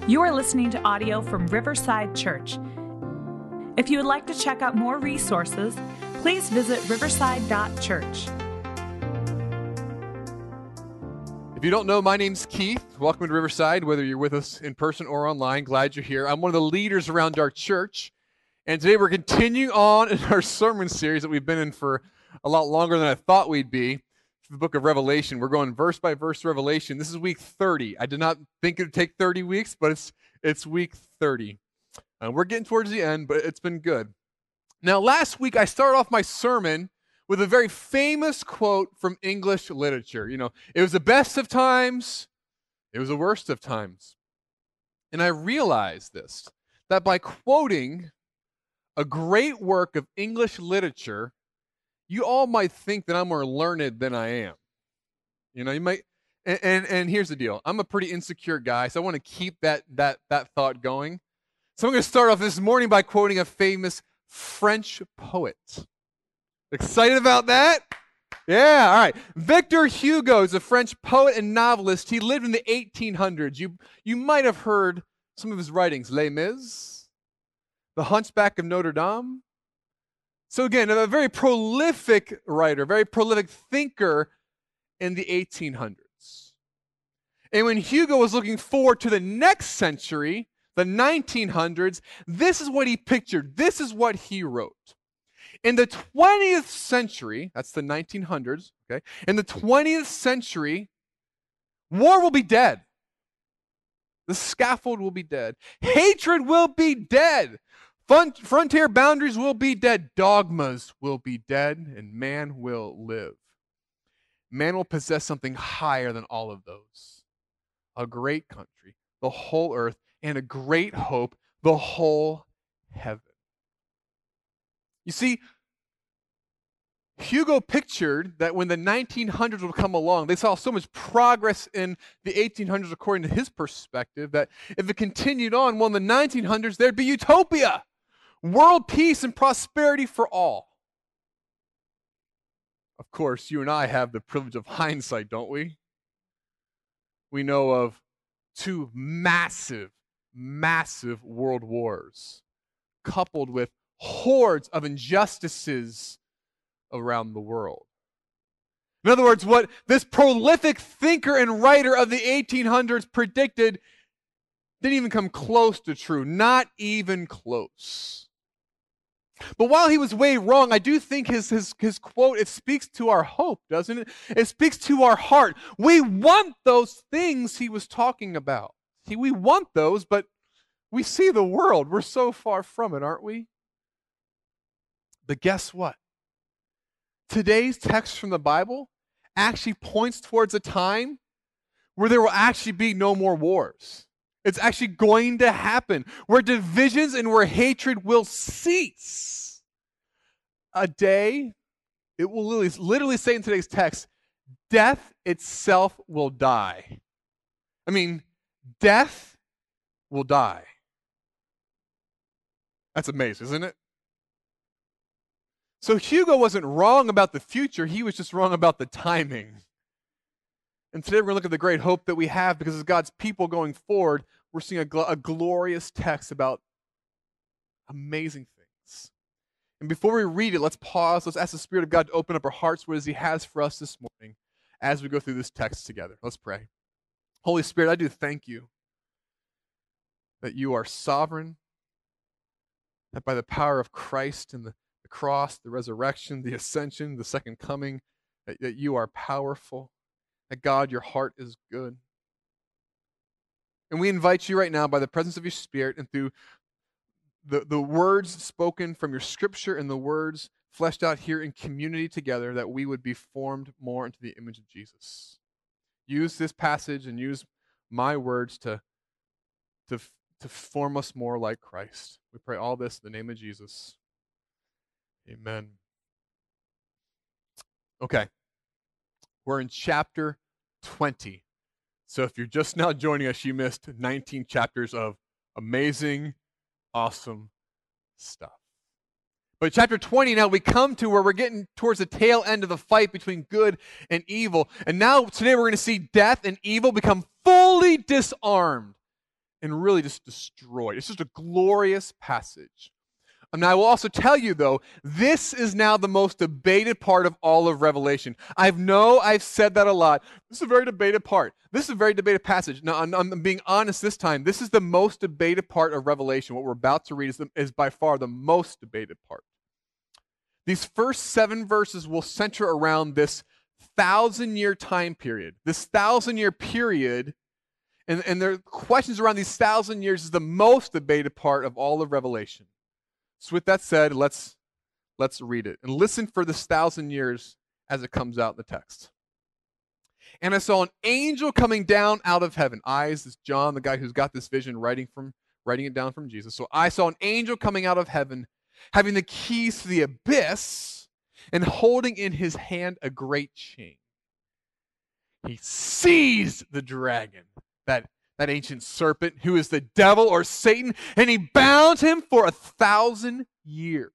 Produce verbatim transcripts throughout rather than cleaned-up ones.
You are listening to audio from Riverside Church. If you would like to check out more resources, please visit riverside dot church. If you don't know, my name's Keith. Welcome to Riverside, whether you're with us in person or online. Glad you're here. I'm one of the leaders around our church, and today we're continuing on in our sermon series that we've been in for a lot longer than I thought we'd be. The book of Revelation. We're going verse by verse Revelation. This is week thirty. I did not think it would take thirty weeks, but it's it's week thirty. Uh, we're getting towards the end, but it's been good. Now, last week I started off my sermon with a very famous quote from English literature. You know, it was the best of times, it was the worst of times. And I realized this, that by quoting a great work of English literature, you all might think that I'm more learned than I am. You know, you might, and, and, and here's the deal. I'm a pretty insecure guy, so I want to keep that, that, that thought going. So I'm going to start off this morning by quoting a famous French poet. Excited about that? Yeah, all right. Victor Hugo is a French poet and novelist. He lived in the eighteen hundreds. You, you might have heard some of his writings. Les Mis, The Hunchback of Notre Dame. So again, a very prolific writer, very prolific thinker in the eighteen hundreds. And when Hugo was looking forward to the next century, the nineteen hundreds, this is what he pictured. This is what he wrote. In the twentieth century, that's the nineteen hundreds, okay? In the twentieth century, war will be dead. The scaffold will be dead. Hatred will be dead. Frontier boundaries will be dead. Dogmas will be dead, and man will live. Man will possess something higher than all of those. A great country, the whole earth, and a great hope, the whole heaven. You see, Hugo pictured that when the nineteen hundreds would come along, they saw so much progress in the eighteen hundreds according to his perspective, that if it continued on, well, in the nineteen hundreds, there'd be utopia. World peace and prosperity for all. Of course, you and I have the privilege of hindsight, don't we? We know of two massive, massive world wars, coupled with hordes of injustices around the world. In other words, what this prolific thinker and writer of the eighteen hundreds predicted didn't even come close to true, not even close. But while he was way wrong, I do think his, his, his quote, it speaks to our hope, doesn't it? It speaks to our heart. We want those things he was talking about. See, we want those, but we see the world. We're so far from it, aren't we? But guess what? Today's text from the Bible actually points towards a time where there will actually be no more wars. It's actually going to happen, where divisions and where hatred will cease. A day, it will literally, literally say in today's text, death itself will die. I mean, death will die. That's amazing, isn't it? So Hugo wasn't wrong about the future, he was just wrong about the timing. And today we're going to look at the great hope that we have because as God's people going forward, we're seeing a, gl- a glorious text about amazing things. And before we read it, let's pause. Let's ask the Spirit of God to open up our hearts. What is He has for us this morning as we go through this text together? Let's pray. Holy Spirit, I do thank you that you are sovereign, that by the power of Christ and the, the cross, the resurrection, the ascension, the second coming, that, that you are powerful. That God, your heart is good. And we invite you right now by the presence of your Spirit and through the, the words spoken from your scripture and the words fleshed out here in community together that we would be formed more into the image of Jesus. Use this passage and use my words to, to, to form us more like Christ. We pray all this in the name of Jesus. Amen. Okay. We're in chapter twenty. So if you're just now joining us, you missed nineteen chapters of amazing, awesome stuff. But chapter twenty, now we come to where we're getting towards the tail end of the fight between good and evil. And now today we're going to see death and evil become fully disarmed. and really just destroyed. It's just a glorious passage. And I will also tell you, though, this is now the most debated part of all of Revelation. I know I've said that a lot. This is a very debated part. This is a very debated passage. Now, I'm, I'm being honest this time. This is the most debated part of Revelation. What we're about to read is, the, is by far the most debated part. These first seven verses will center around this thousand-year time period. This thousand-year period, and, and their questions around these thousand years is the most debated part of all of Revelation. So with that said, let's, let's read it. And listen for this thousand years as it comes out in the text. And I saw an angel coming down out of heaven. I is John, the guy who's got this vision, writing, from, writing it down from Jesus. So I saw an angel coming out of heaven, having the keys to the abyss, and holding in his hand a great chain. He seized the dragon, that that ancient serpent who is the devil or Satan, and he bound him for a thousand years.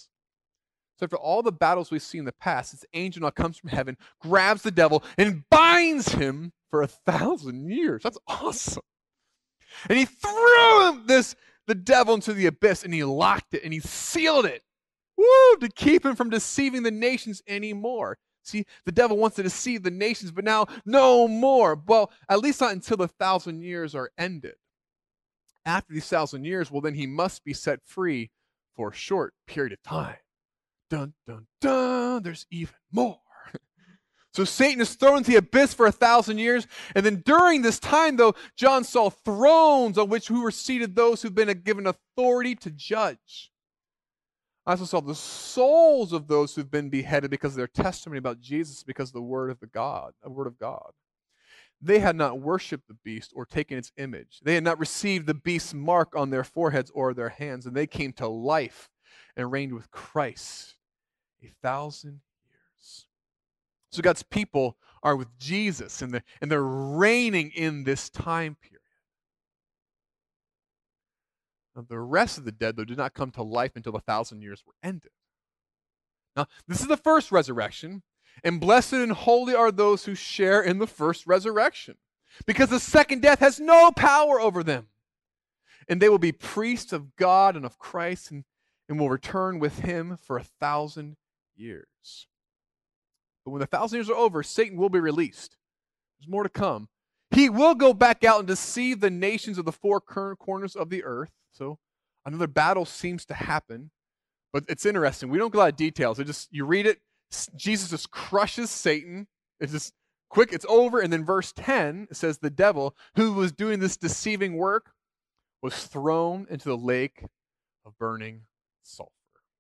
So after all the battles we've seen in the past, this angel now comes from heaven, grabs the devil, and binds him for a thousand years. That's awesome. And he threw him, this the devil into the abyss, and he locked it, and he sealed it. Woo! To keep him from deceiving the nations anymore. See, the devil wants to deceive the nations, but now no more. Well, at least not until the thousand years are ended. After these thousand years, well, then he must be set free for a short period of time. Dun, dun, dun, there's even more. So Satan is thrown into the abyss for a thousand years, and then during this time, though, John saw thrones on which who were seated those who've been given authority to judge. I also saw the souls of those who've been beheaded because of their testimony about Jesus, because of the word of the God, the word of God. They had not worshipped the beast or taken its image. They had not received the beast's mark on their foreheads or their hands, and they came to life and reigned with Christ a thousand years. So God's people are with Jesus, and they're, and they're reigning in this time period. Now, the rest of the dead, though, did not come to life until the thousand years were ended. Now, this is the first resurrection, and blessed and holy are those who share in the first resurrection, because the second death has no power over them. And they will be priests of God and of Christ, and, and will return with him for a thousand years. But when the thousand years are over, Satan will be released. There's more to come. He will go back out and deceive the nations of the four current corners of the earth. So another battle seems to happen. But it's interesting. We don't get a lot of details. It just, you read it, Jesus just crushes Satan. It's just quick, it's over. And then verse ten, it says the devil, who was doing this deceiving work, was thrown into the lake of burning sulfur.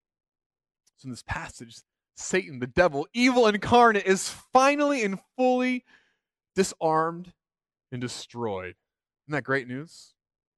So in this passage, Satan, the devil, evil incarnate, is finally and fully disarmed and destroyed. Isn't that great news?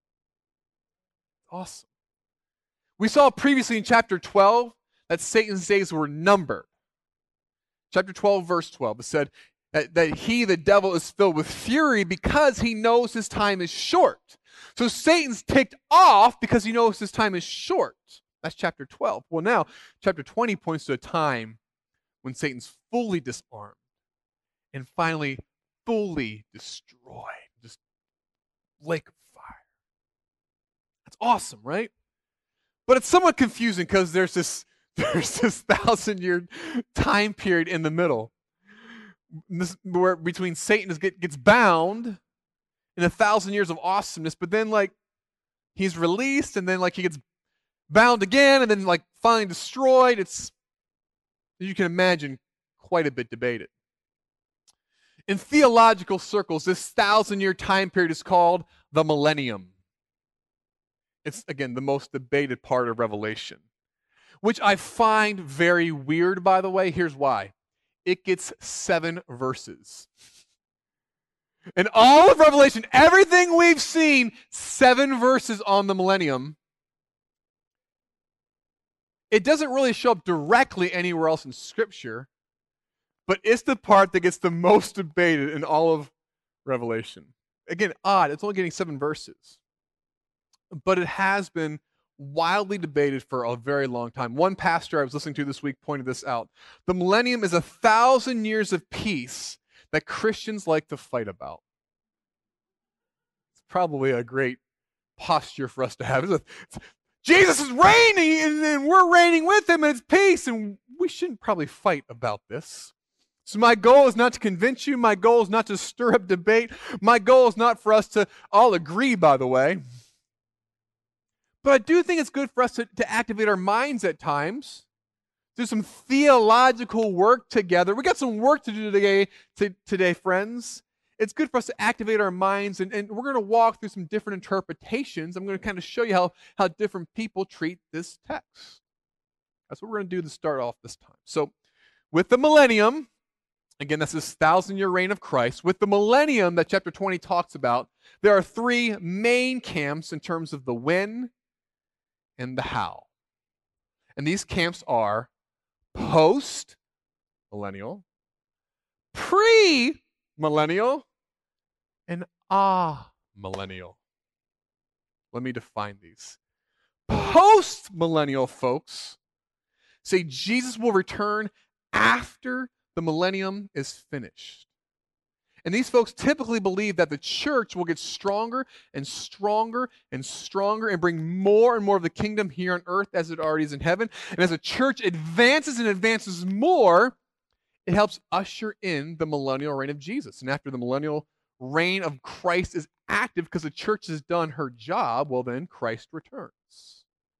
Awesome. We saw previously in chapter twelve that Satan's days were numbered. Chapter twelve, verse twelve, it said that, that he, the devil, is filled with fury because he knows his time is short. So Satan's ticked off because he knows his time is short. That's chapter twelve. Well, now, chapter twenty points to a time when Satan's fully disarmed and finally fully destroyed. Just lake of fire. That's awesome, right? But it's somewhat confusing because there's this there's this thousand year time period in the middle. This, where between Satan is, get, gets bound in a thousand years of awesomeness, but then like he's released and then like he gets bound again and then like finally destroyed. It's, you can imagine, quite a bit debated. In theological circles, this thousand-year time period is called the millennium. It's, again, the most debated part of Revelation, which I find very weird, by the way. Here's why. It gets seven verses. In all of Revelation, everything we've seen, seven verses on the millennium. It doesn't really show up directly anywhere else in Scripture, but it's the part that gets the most debated in all of Revelation. Again, odd, it's only getting seven verses. But it has been wildly debated for a very long time. One pastor I was listening to this week pointed this out. The millennium is a thousand years of peace that Christians like to fight about. It's probably a great posture for us to have. It's a, Jesus is reigning, and, and we're reigning with him, and it's peace, and we shouldn't probably fight about this. So my goal is not to convince you. My goal is not to stir up debate. My goal is not for us to all agree, by the way. But I do think it's good for us to, to activate our minds at times, do some theological work together. We got some work to do today, to, today, friends. It's good for us to activate our minds, and, and we're going to walk through some different interpretations. I'm going to kind of show you how, how different people treat this text. That's what we're going to do to start off this time. So with the millennium, again, that's this thousand-year reign of Christ. With the millennium that chapter twenty talks about, there are three main camps in terms of the when and the how. And these camps are post-millennial, pre-millennial, and ah-millennial. Let me define these. Post-millennial folks say Jesus will return after the millennium is finished. And these folks typically believe that the church will get stronger and stronger and stronger and bring more and more of the kingdom here on earth as it already is in heaven. And as a church advances and advances more, it helps usher in the millennial reign of Jesus. And after the millennial reign of Christ is active because the church has done her job, well then Christ returns.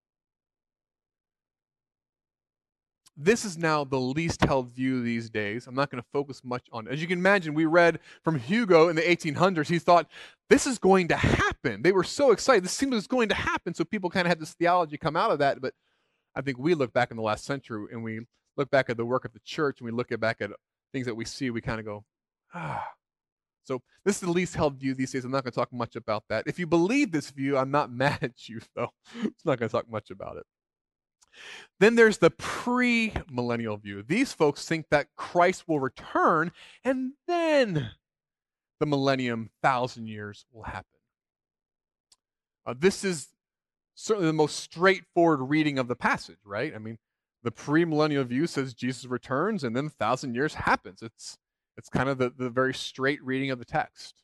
This is now the least held view these days. I'm not going to focus much on it. As you can imagine, we read from Hugo in the eighteen hundreds. He thought, this is going to happen. They were so excited. This seemed like it was going to happen. So people kind of had this theology come out of that. But I think we look back in the last century and we look back at the work of the church and we look at back at things that we see, we kind of go, ah. So this is the least held view these days. I'm not going to talk much about that. If you believe this view, I'm not mad at you, though. I'm not going to talk much about it. Then there's the pre-millennial view. These folks think that Christ will return and then the millennium, thousand years will happen. Uh, this is certainly the most straightforward reading of the passage, right? I mean, the pre-millennial view says Jesus returns and then thousand years happens. It's it's kind of the, the very straight reading of the text.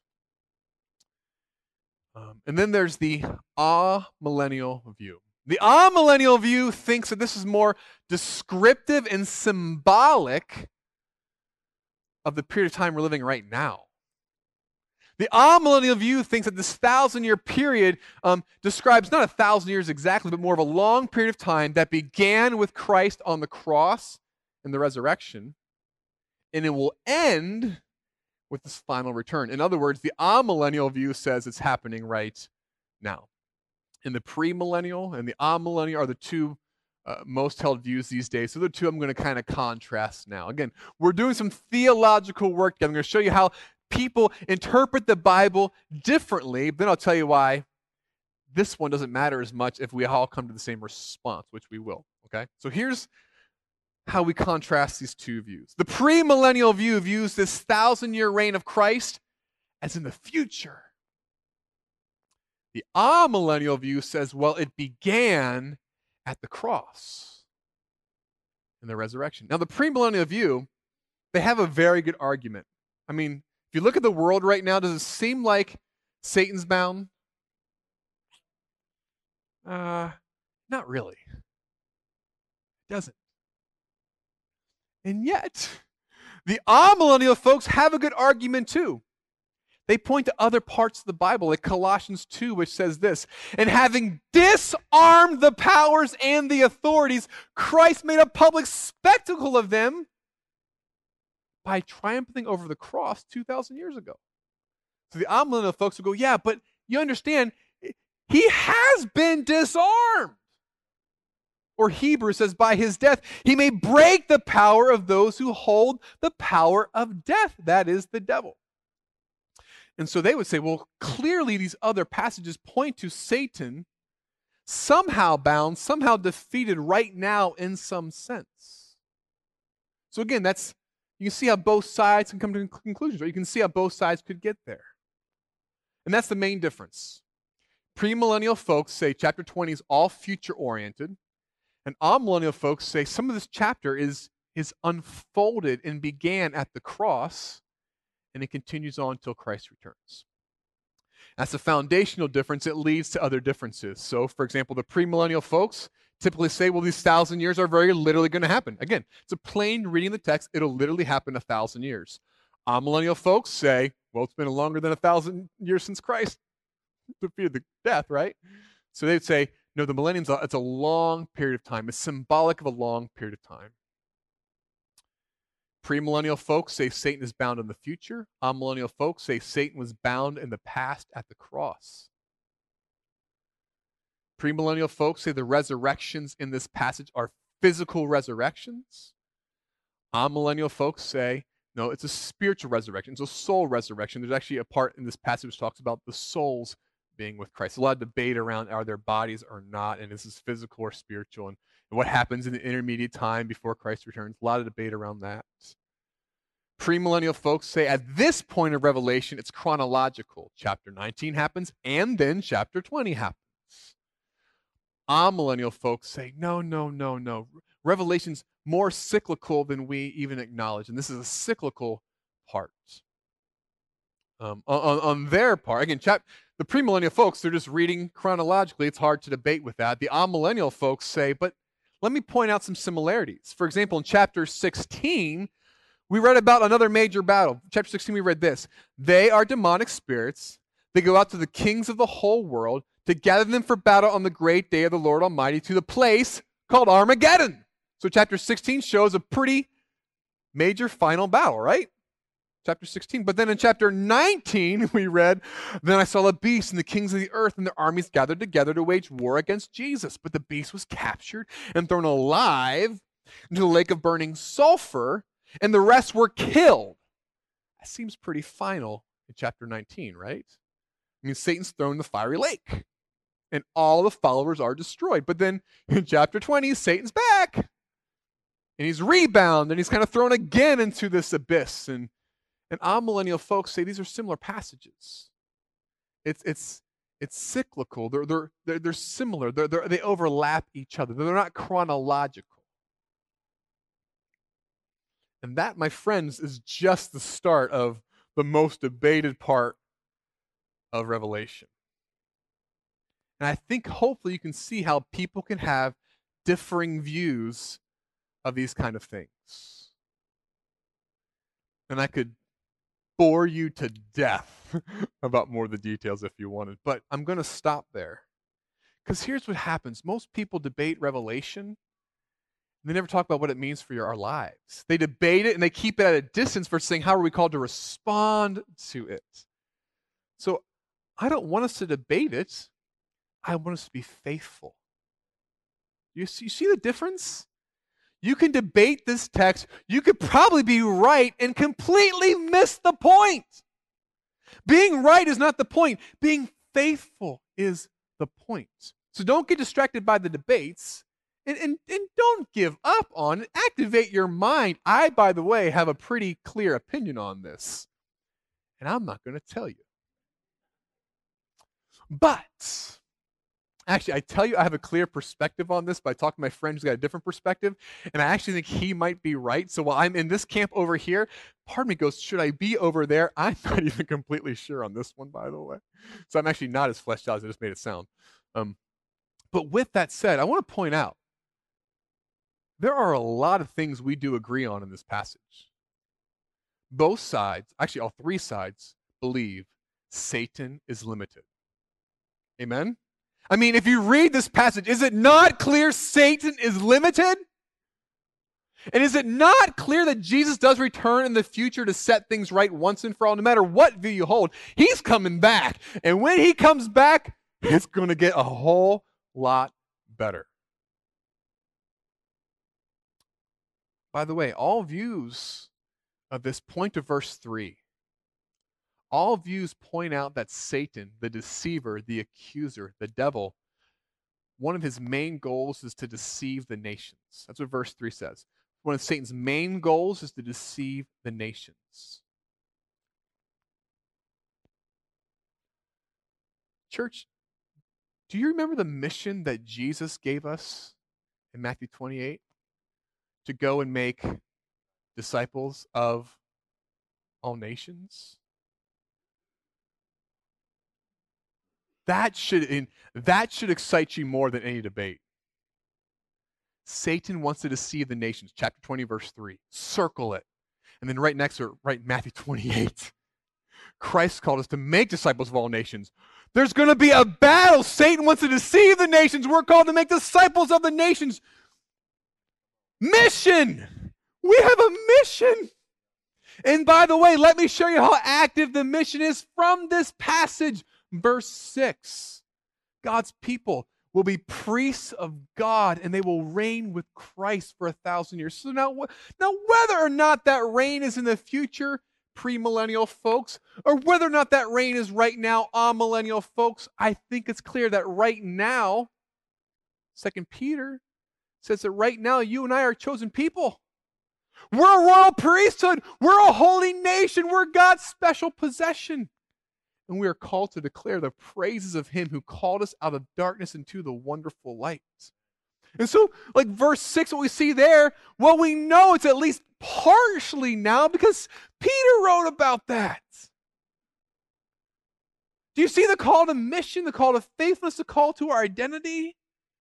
Um, and then there's the amillennial view. The amillennial view thinks that this is more descriptive and symbolic of the period of time we're living right now. The amillennial view thinks that this thousand-year period um, describes not a thousand years exactly, but more of a long period of time that began with Christ on the cross and the resurrection, and it will end with this final return. In other words, the amillennial view says it's happening right now. And the premillennial and the amillennial are the two uh, most held views these days. So the two I'm going to kind of contrast now. Again, we're doing some theological work. I'm going to show you how people interpret the Bible differently. Then I'll tell you why this one doesn't matter as much if we all come to the same response, which we will. Okay? So here's how we contrast these two views. The premillennial view views this thousand-year reign of Christ as in the future. The amillennial view says, well, it began at the cross and the resurrection. Now, the premillennial view, they have a very good argument. I mean, if you look at the world right now, does it seem like Satan's bound? Uh, not really. It doesn't. And yet, the amillennial folks have a good argument too. They point to other parts of the Bible, like Colossians two, which says this, and having disarmed the powers and the authorities, Christ made a public spectacle of them by triumphing over the cross two thousand years ago. So the amillennial folks will go, yeah, but you understand, he has been disarmed. Or Hebrews says, by his death, he may break the power of those who hold the power of death. That is the devil. And so they would say, well, clearly these other passages point to Satan somehow bound, somehow defeated right now in some sense. So again, that's, you can see how both sides can come to conclusions, right? You can see how both sides could get there. And that's the main difference. Premillennial folks say chapter twenty is all future-oriented, and amillennial folks say some of this chapter is, is unfolded and began at the cross, and it continues on until Christ returns. That's a foundational difference. It leads to other differences. So, for example, the premillennial folks typically say, well, these thousand years are very literally going to happen. Again, it's a plain reading the text. It'll literally happen a thousand years. Amillennial folks say, well, it's been longer than a thousand years since Christ defeated the death, right? So they'd say, no, the millennium's a, it's a long period of time. It's symbolic of a long period of time. Premillennial folks say Satan is bound in the future. Amillennial folks say Satan was bound in the past at the cross. Premillennial folks say the resurrections in this passage are physical resurrections. Amillennial folks say, no, it's a spiritual resurrection. It's a soul resurrection. There's actually a part in this passage which talks about the souls being with Christ. A lot of debate around are their bodies or not, and is this physical or spiritual, and, and what happens in the intermediate time before Christ returns. A lot of debate around that. Premillennial folks say at this point of Revelation, it's chronological. Chapter nineteen happens, and then chapter twenty happens. Amillennial folks say, no, no, no, no. Revelation's more cyclical than we even acknowledge, and this is a cyclical part. Um, on, on their part, again, chap, the premillennial folks, they're just reading chronologically. It's hard to debate with that. The amillennial folks say, but let me point out some similarities. For example, in chapter sixteen, we read about another major battle. Chapter sixteen, we read this. They are demonic spirits. They go out to the kings of the whole world to gather them for battle on the great day of the Lord Almighty to the place called Armageddon. So chapter sixteen shows a pretty major final battle, right? Chapter sixteen. But then in chapter nineteen, we read, then I saw a beast, and the kings of the earth and their armies gathered together to wage war against Jesus. But the beast was captured and thrown alive into the lake of burning sulfur, and the rest were killed. That seems pretty final in chapter nineteen, right? I mean, Satan's thrown in the fiery lake, and all the followers are destroyed. But then in chapter twenty, Satan's back, and he's rebound, and he's kind of thrown again into this abyss. And And amillennial folks say these are similar passages. It's it's it's cyclical. They're they're they're, they're similar. They're, they're, they overlap each other. They're not chronological. And that, my friends, is just the start of the most debated part of Revelation. And I think hopefully you can see how people can have differing views of these kind of things. And I could bore you to death about more of the details if you wanted, but I'm going to stop there. Because here's what happens. Most people debate Revelation. They never talk about what it means for your, our lives. They debate it and they keep it at a distance for saying, how are we called to respond to it? So I don't want us to debate it. I want us to be faithful. You see, you see the difference? You can debate this text. You could probably be right and completely miss the point. Being right is not the point. Being faithful is the point. So don't get distracted by the debates and, and, and don't give up on it. Activate your mind. I, by the way, have a pretty clear opinion on this, and I'm not going to tell you. But actually, I tell you, I have a clear perspective on this, but I talked to my friend who's got a different perspective, and I actually think he might be right. So while I'm in this camp over here, part of me goes, should I be over there? I'm not even completely sure on this one, by the way. So I'm actually not as fleshed out as I just made it sound. Um, but with that said, I want to point out, there are a lot of things we do agree on in this passage. Both sides, actually all three sides, believe Satan is limited. Amen? I mean, if you read this passage, is it not clear Satan is limited? And is it not clear that Jesus does return in the future to set things right once and for all? No matter what view you hold, he's coming back. And when he comes back, it's going to get a whole lot better. By the way, all views of this point to verse three, all views point out that Satan, the deceiver, the accuser, the devil, one of his main goals is to deceive the nations. That's what verse three says. One of Satan's main goals is to deceive the nations. Church, do you remember the mission that Jesus gave us in Matthew twenty-eight? To go and make disciples of all nations? That should, in, that should excite you more than any debate. Satan wants to deceive the nations. Chapter twenty, verse three. Circle it. And then right next to it, write Matthew twenty-eight. Christ called us to make disciples of all nations. There's going to be a battle. Satan wants to deceive the nations. We're called to make disciples of the nations. Mission. We have a mission. And by the way, let me show you how active the mission is from this passage. Verse six. God's people will be priests of God, and they will reign with Christ for a thousand years. So now, now whether or not that reign is in the future, premillennial folks, or whether or not that reign is right now, amillennial folks, I think it's clear that right now, Second Peter says that right now you and I are chosen people. We're a royal priesthood. We're a holy nation. We're God's special possession. And we are called to declare the praises of him who called us out of darkness into the wonderful light. And so, like verse six, what we see there, well, we know it's at least partially now because Peter wrote about that. Do you see the call to mission, the call to faithfulness, the call to our identity?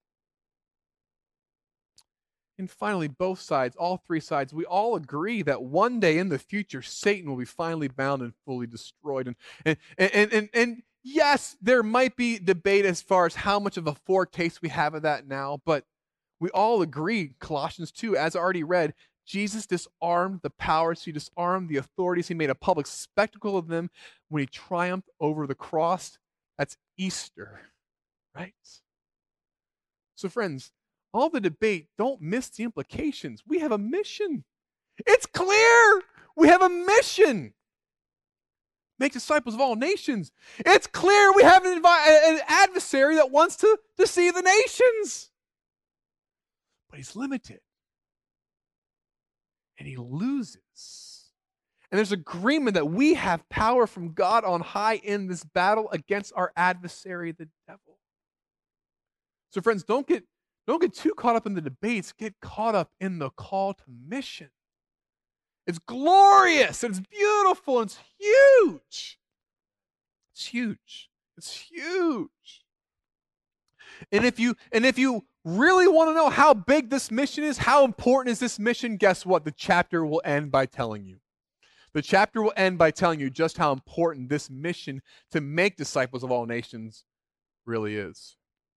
And finally, both sides, all three sides, we all agree that one day in the future, Satan will be finally bound and fully destroyed. And, and, and, and, and yes, there might be debate as far as how much of a foretaste we have of that now, but we all agree, Colossians two, as already read, Jesus disarmed the powers, he disarmed the authorities, he made a public spectacle of them when he triumphed over the cross. That's Easter, right? So friends, all the debate, don't miss the implications. We have a mission. It's clear. We have a mission. Make disciples of all nations. It's clear we have an, advi- an adversary that wants to deceive the nations. But he's limited. And he loses. And there's agreement that we have power from God on high in this battle against our adversary, the devil. So friends, don't get Don't get too caught up in the debates. Get caught up in the call to mission. It's glorious. It's beautiful. It's huge. It's huge. It's huge. And if you and if you really want to know how big this mission is, how important is this mission, guess what? The chapter will end by telling you. The chapter will end by telling you just how important this mission to make disciples of all nations really is.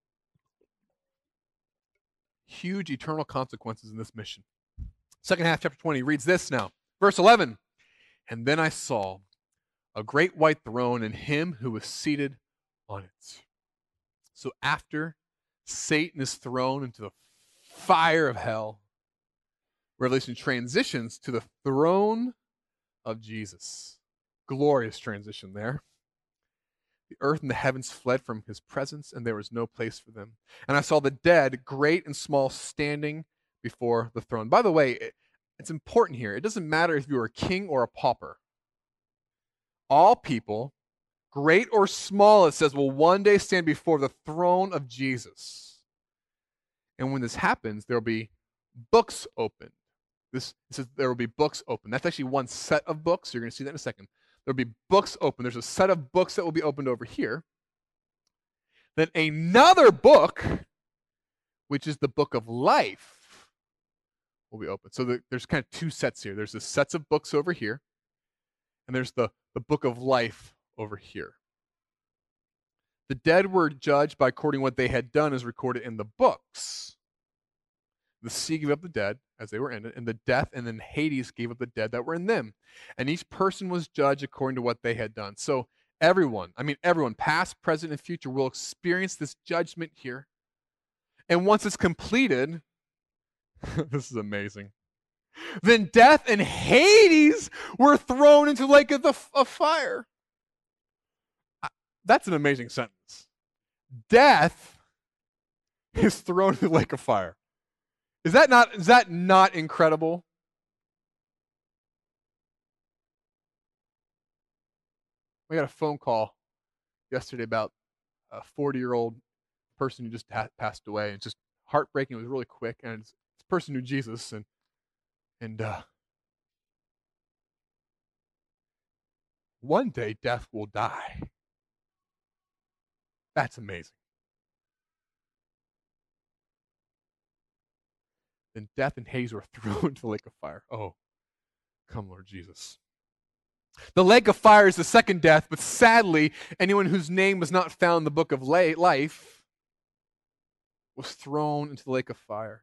Huge eternal consequences in this mission. Second half, chapter twenty, reads this now. Verse eleven, and then I saw a great white throne and him who was seated on it. So after Satan is thrown into the fire of hell, Revelation transitions to the throne of Jesus. Glorious transition there. The earth and the heavens fled from his presence, and there was no place for them. And I saw the dead, great and small, standing before the throne. By the way, it, it's important here. It doesn't matter if you're a king or a pauper. All people, great or small, it says, will one day stand before the throne of Jesus. And when this happens, there will be books opened. This it says there will be books open. That's actually one set of books. You're going to see that in a second. There'll be books open. There's a set of books that will be opened over here. Then another book, which is the book of life, will be open. So the, there's kind of two sets here. There's the sets of books over here, and there's the, the book of life over here. The dead were judged by according to what they had done as recorded in the books. The sea gave up the dead as they were in it, and the death, and then Hades gave up the dead that were in them. And each person was judged according to what they had done. So everyone, I mean everyone, past, present, and future, will experience this judgment here. And once it's completed, this is amazing. Then death and Hades were thrown into the lake of, the, of fire. That's an amazing sentence. Death is thrown into the lake of fire. Is that not, is that not incredible? We got a phone call yesterday about a forty-year-old person who just ha- passed away. It's just heartbreaking. It was really quick, and it's, this person knew Jesus, and and uh, one day death will die. That's amazing. Then death and Hades were thrown into the lake of fire. Oh, come, Lord Jesus. The lake of fire is the second death, but sadly, anyone whose name was not found in the book of life was thrown into the lake of fire.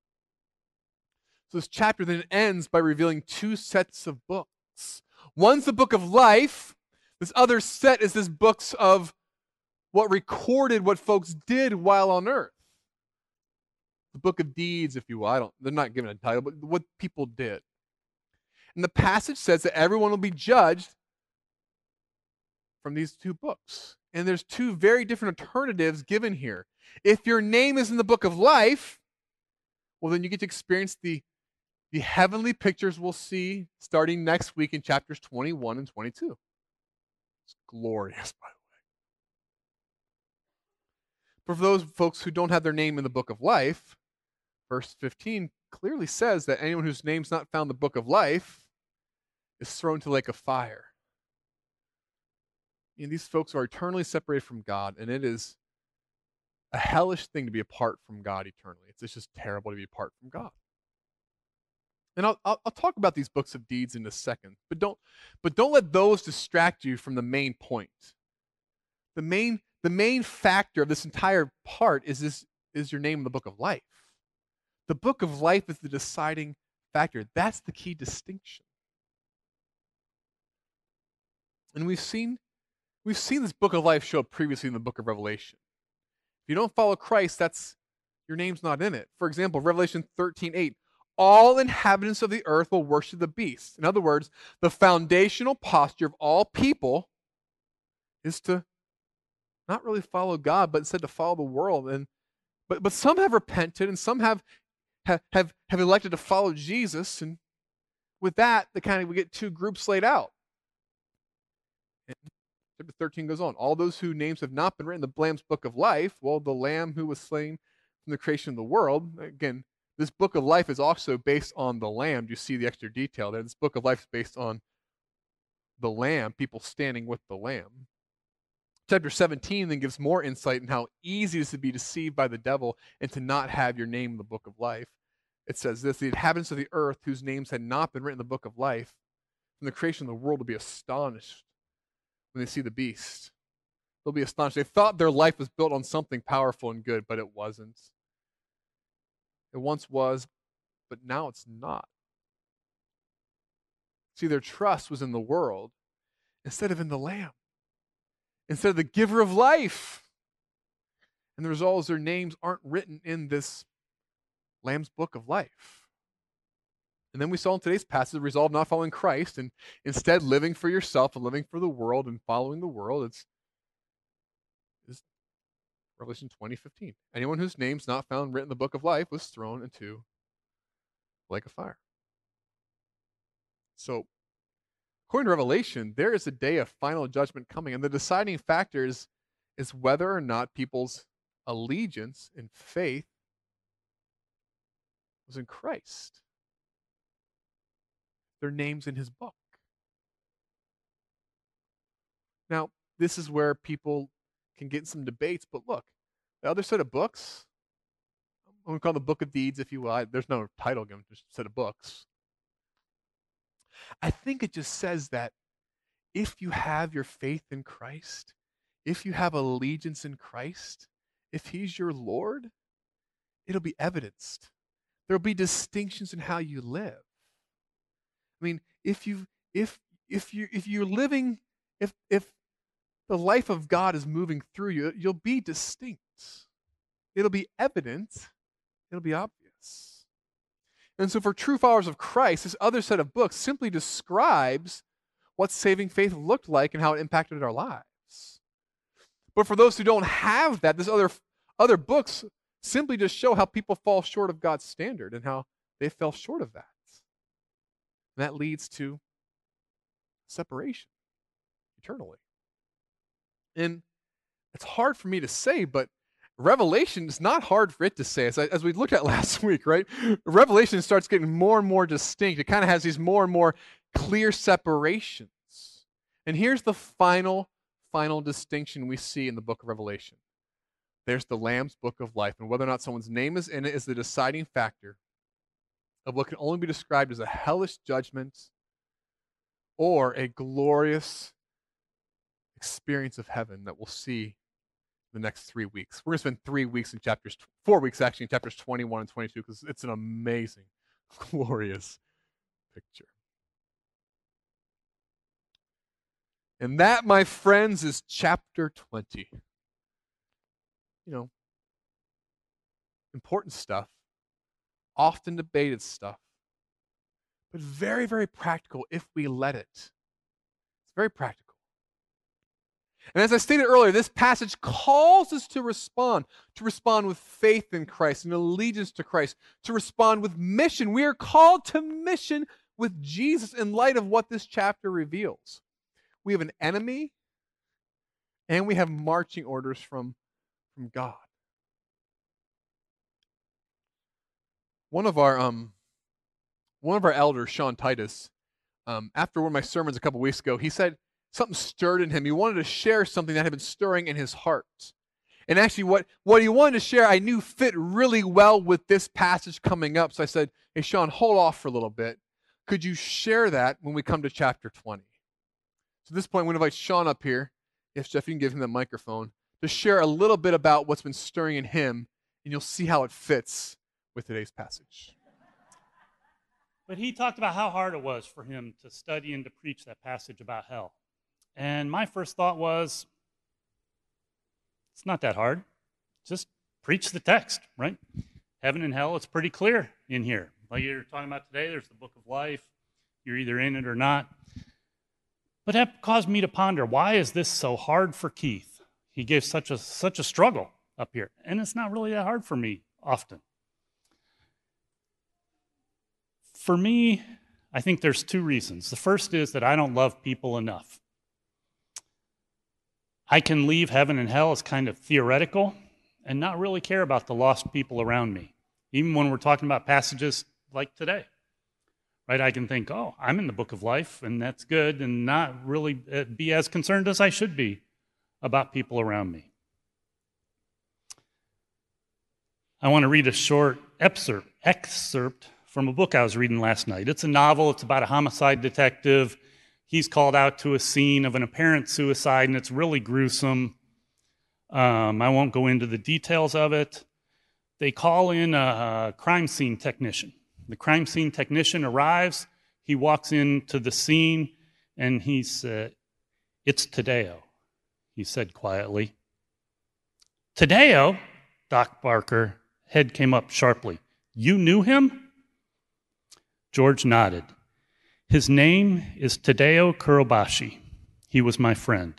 So this chapter then ends by revealing two sets of books. One's the book of life. This other set is this books of what recorded what folks did while on earth. The book of deeds, if you will. I don't, they're not given a title, but what people did. And the passage says that everyone will be judged from these two books. And there's two very different alternatives given here. If your name is in the book of life, well, then you get to experience the, the heavenly pictures we'll see starting next week in chapters twenty-one and twenty-two. It's glorious, by the way. But for those folks who don't have their name in the book of life, verse fifteen clearly says that anyone whose name's not found in the book of life is thrown to the lake of fire. And these folks are eternally separated from God, and it is a hellish thing to be apart from God eternally. It's, it's just terrible to be apart from God. And I'll, I'll I'll talk about these books of deeds in a second, but don't but don't let those distract you from the main point. The main the main factor of this entire part is this is your name in the book of life. The book of life is the deciding factor. That's the key distinction. And we've seen we've seen this book of life show up previously in the book of Revelation. If you don't follow Christ, that's your name's not in it. For example, Revelation thirteen eight, all inhabitants of the earth will worship the beast. In other words, the foundational posture of all people is to not really follow God, but instead to follow the world. And but but some have repented, and some have have have, have elected to follow Jesus. And with that, the kind of we get two groups laid out. And chapter thirteen goes on. All those whose names have not been written in the Lamb's book of life, well, the Lamb who was slain from the creation of the world. Again, this book of life is also based on the Lamb. You see the extra detail there. This book of life is based on the Lamb, people standing with the Lamb. Chapter seventeen then gives more insight in how easy it is to be deceived by the devil and to not have your name in the book of life. It says this, the inhabitants of the earth whose names had not been written in the book of life from the creation of the world will be astonished when they see the beast. They'll be astonished. They thought their life was built on something powerful and good, but it wasn't. It once was, but now it's not. See, their trust was in the world instead of in the Lamb, instead of the giver of life. And the result is their names aren't written in this Lamb's book of life. And then we saw in today's passage, resolve not following Christ and instead living for yourself and living for the world and following the world. It's, it's Revelation twenty fifteen. Anyone whose name's not found written in the book of life was thrown into the lake of fire. So, according to Revelation, there is a day of final judgment coming, and the deciding factor is, is whether or not people's allegiance and faith was in Christ. Their name's in his book. Now, this is where people can get in some debates, but look, the other set of books, I'm going to call the book of deeds, if you will. I, there's no title given, just a set of books. I think it just says that if you have your faith in Christ, if you have allegiance in Christ, if he's your Lord, it'll be evidenced. There'll be distinctions in how you live. I mean, if you if if you if you're living, if if the life of God is moving through you, you'll be distinct. It'll be evident. It'll be obvious. And so for true followers of Christ, this other set of books simply describes what saving faith looked like and how it impacted our lives. But for those who don't have that, this other other books simply just show how people fall short of God's standard and how they fell short of that. And that leads to separation eternally. And it's hard for me to say, but Revelation is not hard for it to say. As, as we looked at last week, right? Revelation starts getting more and more distinct. It kind of has these more and more clear separations. And here's the final, final distinction we see in the book of Revelation. There's the Lamb's book of life, and whether or not someone's name is in it is the deciding factor of what can only be described as a hellish judgment or a glorious experience of heaven that we'll see the next three weeks. We're going to spend three weeks in chapters, four weeks actually, in chapters twenty-one and twenty-two, because it's an amazing, glorious picture. And that, my friends, is chapter twenty. You know, important stuff, often debated stuff, but very, very practical if we let it. It's very practical. And as I stated earlier, this passage calls us to respond, to respond with faith in Christ and allegiance to Christ, to respond with mission. We are called to mission with Jesus in light of what this chapter reveals. We have an enemy, and we have marching orders from, from God. One of our um, one of our elders, Sean Titus, um, after one of my sermons a couple weeks ago, he said something stirred in him. He wanted to share something that had been stirring in his heart. And actually, what, what he wanted to share, I knew fit really well with this passage coming up. So I said, hey, Sean, hold off for a little bit. Could you share that when we come to chapter twenty? So at this point, I'm going to invite Sean up here. Yes, Jeff, you can give him the microphone, to share a little bit about what's been stirring in him, and you'll see how it fits with today's passage. But he talked about how hard it was for him to study and to preach that passage about hell. And my first thought was, it's not that hard. Just preach the text, right? Heaven and hell, it's pretty clear in here. Like you're talking about today, there's the book of life. You're either in it or not. But that caused me to ponder, why is this so hard for Keith? He gave such a such a struggle up here. And it's not really that hard for me often. For me, I think there's two reasons. The first is that I don't love people enough. I can leave heaven and hell as kind of theoretical and not really care about the lost people around me, even when we're talking about passages like today. Right? I can think, oh, I'm in the book of life, and that's good, and not really be as concerned as I should be about people around me. I want to read a short excerpt, excerpt from a book I was reading last night. It's a novel. It's about a homicide detective. He's called out to a scene of an apparent suicide, and it's really gruesome. Um, I won't go into the details of it. They call in a, a crime scene technician. The crime scene technician arrives. He walks into the scene, and he said, "It's Tadeo," he said quietly. "Tadeo?" Doc Barker, head came up sharply. "You knew him?" George nodded. "His name is Tadeo Kurobashi. He was my friend."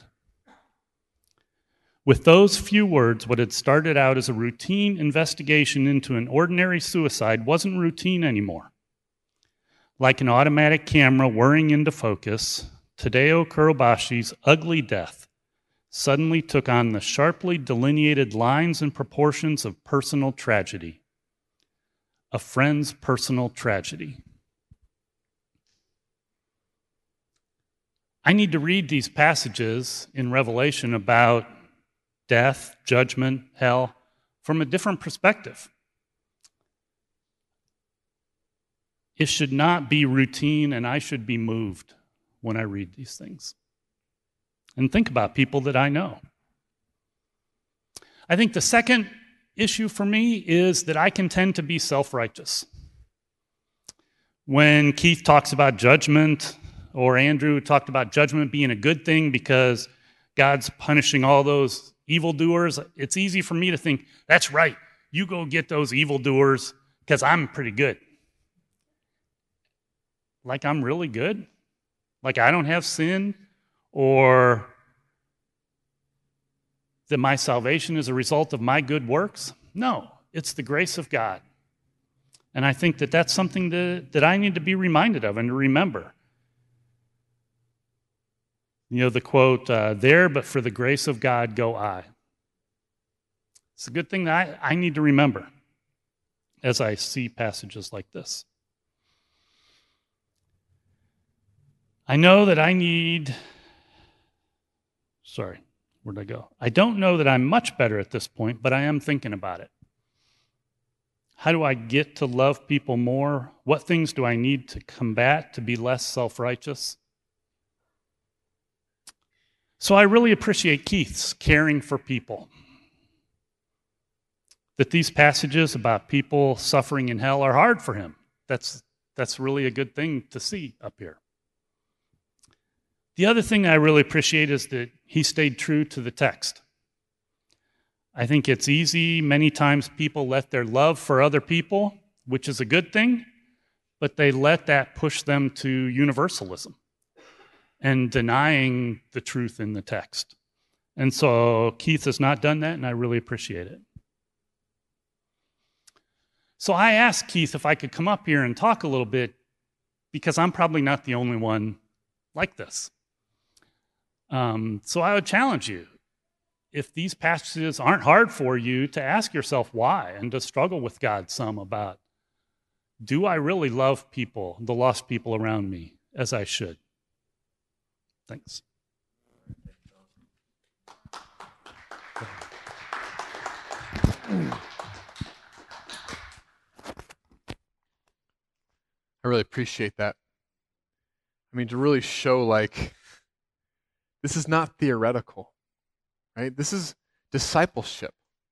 With those few words, what had started out as a routine investigation into an ordinary suicide wasn't routine anymore. Like an automatic camera whirring into focus, Tadeo Kurobashi's ugly death suddenly took on the sharply delineated lines and proportions of personal tragedy. A friend's personal tragedy. I need to read these passages in Revelation about death, judgment, hell, from a different perspective. It should not be routine, and I should be moved when I read these things. And think about people that I know. I think the second issue for me is that I can tend to be self-righteous. When Keith talks about judgment, or Andrew talked about judgment being a good thing because God's punishing all those evildoers, it's easy for me to think, that's right, you go get those evildoers because I'm pretty good. Like I'm really good? Like I don't have sin? Or that my salvation is a result of my good works? No, it's the grace of God. And I think that that's something that, that I need to be reminded of and to remember. You know, the quote, uh, there, but for the grace of God go I. It's a good thing that I, I need to remember as I see passages like this. I know that I need, sorry, Where'd I go? I don't know that I'm much better at this point, but I am thinking about it. How do I get to love people more? What things do I need to combat to be less self-righteous? So I really appreciate Keith's caring for people. That these passages about people suffering in hell are hard for him. That's, that's really a good thing to see up here. The other thing I really appreciate is that he stayed true to the text. I think it's easy. Many times people let their love for other people, which is a good thing, but they let that push them to universalism and denying the truth in the text. And so Keith has not done that, and I really appreciate it. So I asked Keith if I could come up here and talk a little bit, because I'm probably not the only one like this. Um, so I would challenge you, if these passages aren't hard for you, to ask yourself why and to struggle with God some about, do I really love people, the lost people around me, as I should? Thanks. I really appreciate that. I mean, to really show, like, this is not theoretical, right? This is discipleship.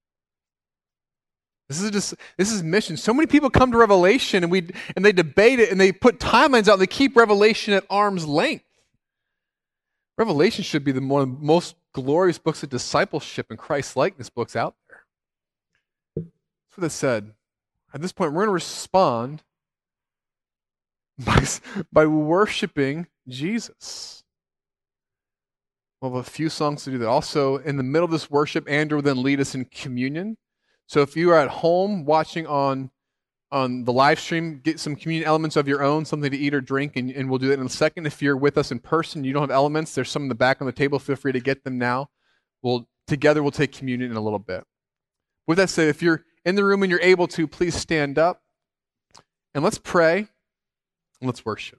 This is just, this is mission. So many people come to Revelation and we and they debate it and they put timelines out and they keep Revelation at arm's length. Revelation should be the one of the most glorious books of discipleship and Christ-likeness books out there. That's what it said. At this point, we're going to respond by, by worshiping Jesus. We'll have a few songs to do that. Also, in the middle of this worship, Andrew will then lead us in communion. So if you are at home watching on, on the live stream, get some communion elements of your own, something to eat or drink, and, and we'll do that in a second. If you're with us in person, you don't have elements, there's some in the back on the table. Feel free to get them now. We'll together we'll take communion in a little bit. With that said, if you're in the room and you're able to, please stand up. And let's pray and let's worship.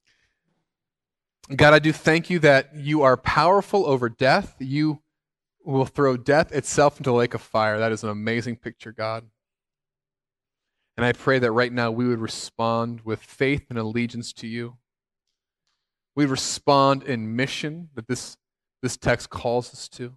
God, I do thank you that you are powerful over death. You will throw death itself into a lake of fire. That is an amazing picture, God. And I pray that right now we would respond with faith and allegiance to you. We respond in mission that this, this text calls us to.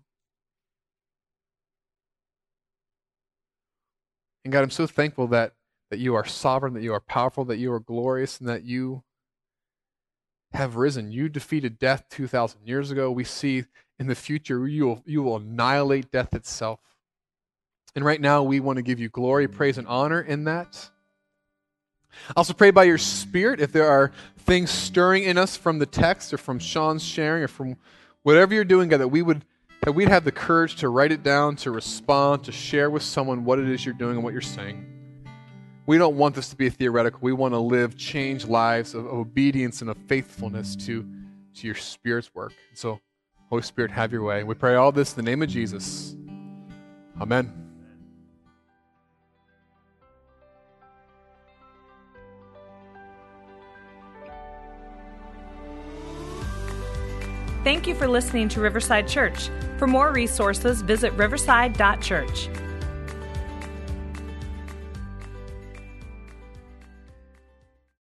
And God, I'm so thankful that, that you are sovereign, that you are powerful, that you are glorious, and that you have risen. You defeated death two thousand years ago. We see in the future you will, you will annihilate death itself. And right now we want to give you glory, praise, and honor in that. I also pray by your Spirit, if there are things stirring in us from the text or from Sean's sharing or from whatever you're doing, God, that we would that we'd have the courage to write it down, to respond, to share with someone what it is you're doing and what you're saying. We don't want this to be a theoretical. We want to live changed lives of obedience and of faithfulness to, to your Spirit's work. So, Holy Spirit, have your way. We pray all this in the name of Jesus. Amen. Thank you for listening to Riverside Church. For more resources, visit riverside dot church.